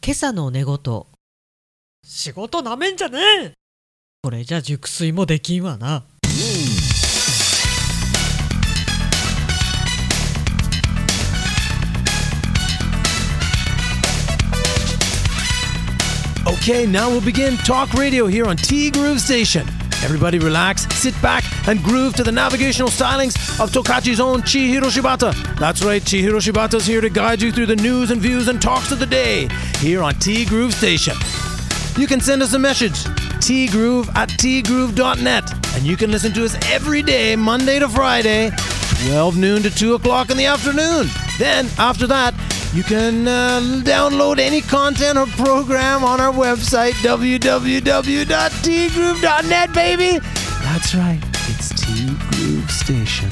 今朝の寝言。 仕事なめんじゃねえ。 これじゃ熟睡もできんわな。 Okay, now we'll begin Talk Radio here on T Groove Station. Everybody relax, sit back, and groove to the navigational stylings of Tokachi's own Chihiro Shibata. That's right, Chihiro Shibata's here to guide you through the news and views and talks of the day here on T Groove Station. You can send us a message, tgroove@tgroove.net, and you can listen to us every day, Monday to Friday, 12 noon to 2 o'clock in the afternoon. Then, after that, you can download any content or program on our website, www.tgroove.net, baby. That's right, it's T Groove Station.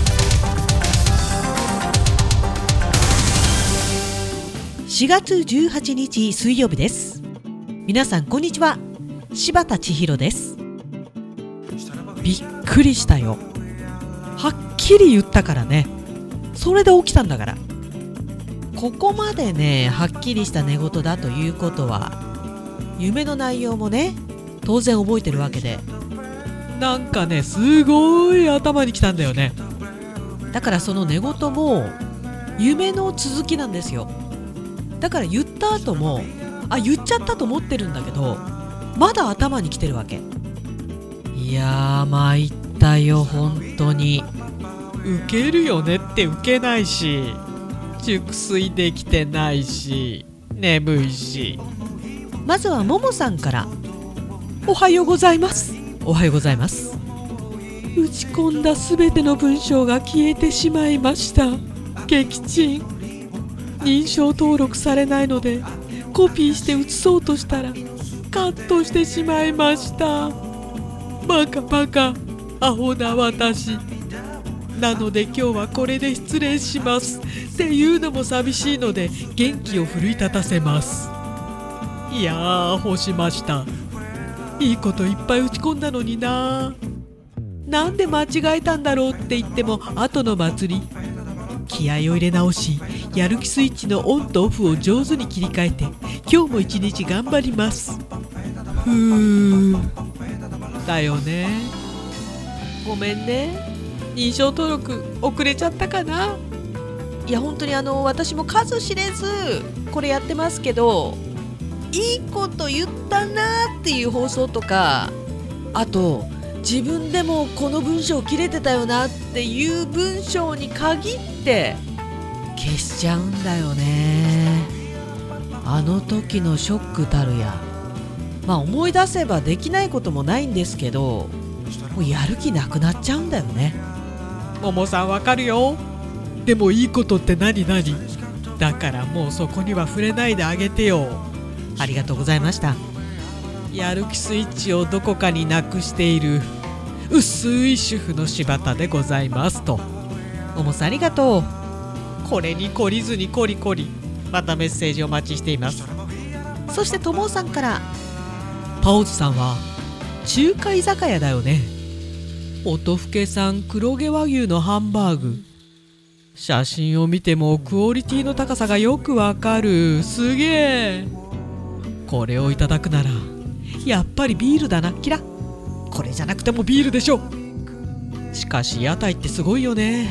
4月18日水曜日です。皆さんこんにちは。柴田千尋です。びっくりしたよ。はっきり言ったからね。それで起きたんだから。ここまでね、はっきりした寝言だということは、夢の内容もね、当然覚えてるわけで、なんかね、すごい頭にきたんだよね。だからその寝言も夢の続きなんですよ。だから言った後も、言っちゃったと思ってるんだけど、まだ頭にきてるわけ。いやー、参ったよ、本当に。ウケるよねってウケないし、熟睡できてないし、眠いし。まずはももさんから。おはようございます。おはようございます。打ち込んだすべての文章が消えてしまいました。撃沈。認証登録されないのでコピーして写そうとしたらカットしてしまいました。バカバカ、アホな私。なので今日はこれで失礼しますっていうのも寂しいので元気を奮い立たせます。いやー、干しました。いいこといっぱい打ち込んだのにな。なんで間違えたんだろうって言っても後の祭り。気合を入れ直し、やる気スイッチのオンとオフを上手に切り替えて今日も一日頑張ります。ふーだよね。ごめんね、認証登録遅れちゃったかな。いや本当に私も数知れずこれやってますけど、いいこと言ったなっていう放送とか、あと自分でもこの文章切れてたよなっていう文章に限って消しちゃうんだよね。あの時のショックたるや。思い出せばできないこともないんですけど、もうやる気なくなっちゃうんだよね。ももさんわかるよ。でもいいことって何だからもうそこには触れないであげてよ。ありがとうございました。やる気スイッチをどこかになくしている薄い主婦の柴田でございますと。ももさんありがとう。これに懲りずにコリコリ、またメッセージお待ちしています。そしてともさんから、パオズさんは中華居酒屋だよね。音更さん黒毛和牛のハンバーグ。写真を見てもクオリティの高さがよくわかる。すげえ。これをいただくならやっぱりビールだな。キラ、これじゃなくてもビールでしょ。しかし屋台ってすごいよね。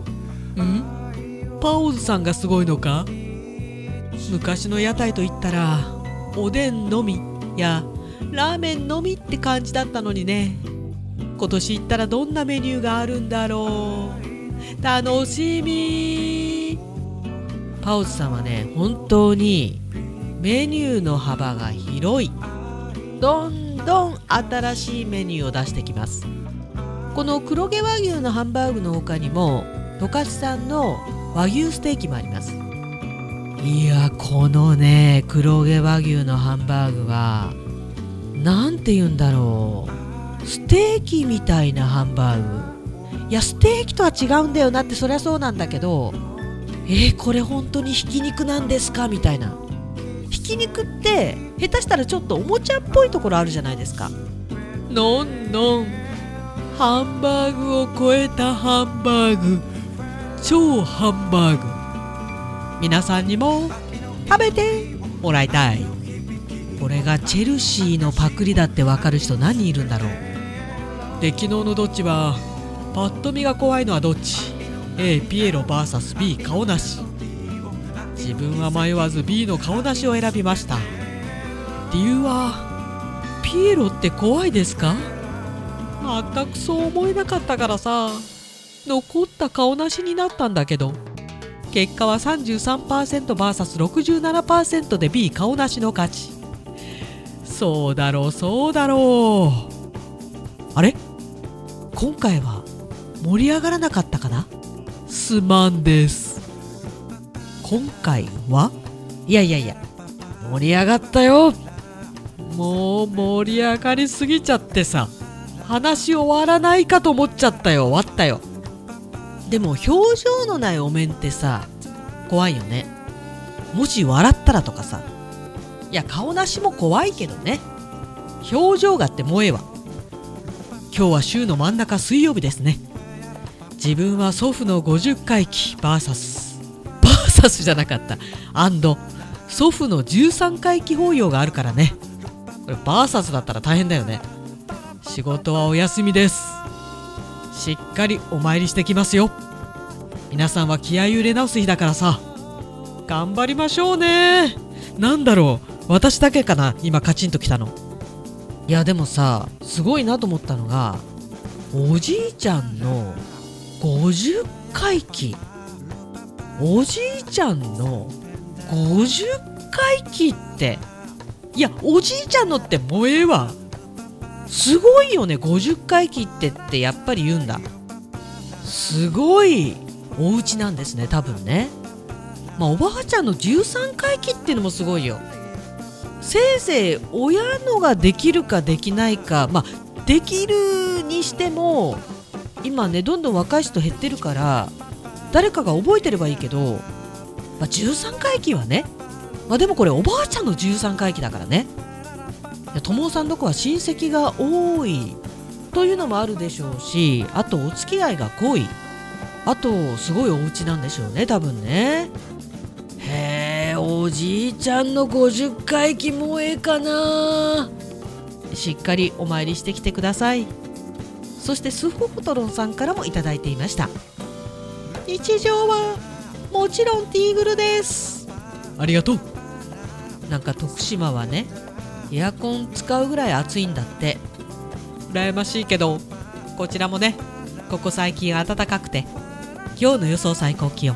パオズさんがすごいのか。昔の屋台といったらおでんのみやラーメンのみって感じだったのにね。今年行ったらどんなメニューがあるんだろう。楽しみ。パオズさんはね、本当にメニューの幅が広い。どんどん新しいメニューを出してきます。この黒毛和牛のハンバーグの他にも十勝産の和牛ステーキもあります。いや、このね、黒毛和牛のハンバーグはなんて言うんだろう、ステーキみたいなハンバーグ。いや、ステーキとは違うんだよなって、そりゃそうなんだけど、これ本当にひき肉なんですかみたいな。ひき肉って下手したらちょっとおもちゃっぽいところあるじゃないですか。のんのん、ハンバーグを超えたハンバーグ、超ハンバーグ。皆さんにも食べてもらいたい。これがチェルシーのパクリだってわかる人何人いるんだろう。 で、昨日のどっちはパッと見が怖いのはどっち？ A ピエロ vs B 顔なし。自分は迷わず B の顔なしを選びました。理由はピエロって怖いですか？全くそう思えなかったからさ、残った顔なしになったんだけど、結果は 33%vs67% で B 顔なしの勝ち。そうだろうそうだろう。あれ、今回は盛り上がらなかったかな？すまんです。 今回はいや盛り上がったよ。もう盛り上がりすぎちゃってさ、話終わらないかと思っちゃったよ。終わったよ。 でも表情のないお面ってさ怖いよね。もし笑ったらとかさ。いや顔なしも怖いけどね、表情がってもええわ。今日は週の真ん中水曜日ですね。自分は祖父の50回忌 VS じゃなかった祖父の13回忌法要があるからね。これバーサスだったら大変だよね。仕事はお休みです。しっかりお参りしてきますよ。皆さんは気合を入れ直す日だからさ、 頑張りましょうね。なんだろう、私だけかな今カチンときたの。 いやでもさすごいなと思ったのが、おじいちゃんの50回忌、おじいちゃんの50回忌って、いやおじいちゃんのってもうええわ。すごいよね。50回忌ってやっぱり言うんだ。すごいお家なんですね多分ね。まあおばあちゃんの13回忌っていうのもすごいよ。せいぜい親のができるかできないか、まあできるにしても今ねどんどん若い人減ってるから誰かが覚えてればいいけど、まあ、13回忌はね、まあ、でもこれおばあちゃんの13回忌だからね。友さんの子は親戚が多いというのもあるでしょうし、あとお付き合いが濃い、あとすごいお家なんでしょうね多分ね。へえ、おじいちゃんの50回忌もええかな。しっかりお参りしてきてください。そしてスホフトロンさんからもいただいていました。日常はもちろんティーグルです。 ありがとう。 なんか徳島はねエアコン使うぐらい暑いんだって。 羨ましいけど、こちらもねここ最近暖かくて、 今日の予想最高気温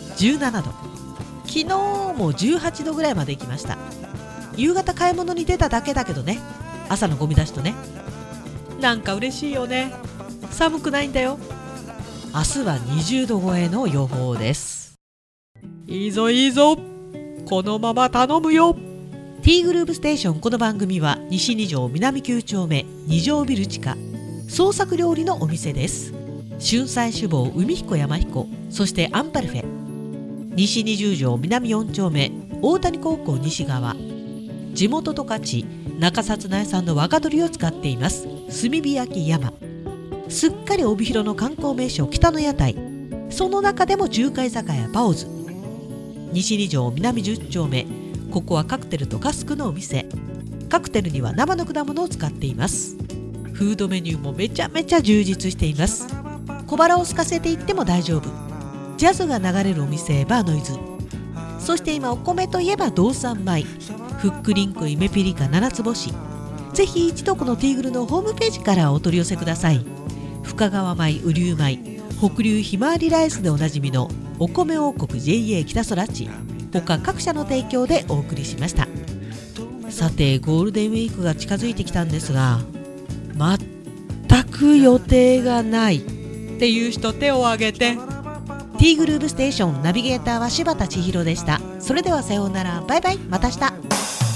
17度、昨日も18度ぐらいまで行きました。夕方買い物に出ただけだけどね、朝のゴミ出しとね。 なんか嬉しいよね。寒くないんだよ。 明日は20度超えの予報です。 いいぞいいぞ、このまま頼むよ。 ティーグループステーション。この番組は西2条南9丁目2条ビル地下創作料理のお店です。春菜酒坊海彦山彦、そしてアンパルフェ、西20条南4丁目大谷高校西側、地元十勝中札内産の若鶏を使っています炭火焼き山、すっかり帯広の観光名所北の屋台、その中でも中華居酒屋パオズ、西2条南10丁目、ここはカクテルとカスクのお店。カクテルには生の果物を使っています。フードメニューもめちゃめちゃ充実しています。小腹を空かせていっても大丈夫。ジャズが流れるお店バーノイズ。そして今お米といえば道産米、ふっくりんこイメピリカ7つ星。ぜひ一度このティーグルのホームページからお取り寄せください。深川米、雨竜米、北流ひまわりライスでおなじみのお米王国 JA 北空地、他各社の提供でお送りしました。さてゴールデンウィークが近づいてきたんですが、全く予定がないっていう人手を挙げて。ティーグループステーションナビゲーターは柴田千尋でした。それではさようなら、バイバイ、また明日。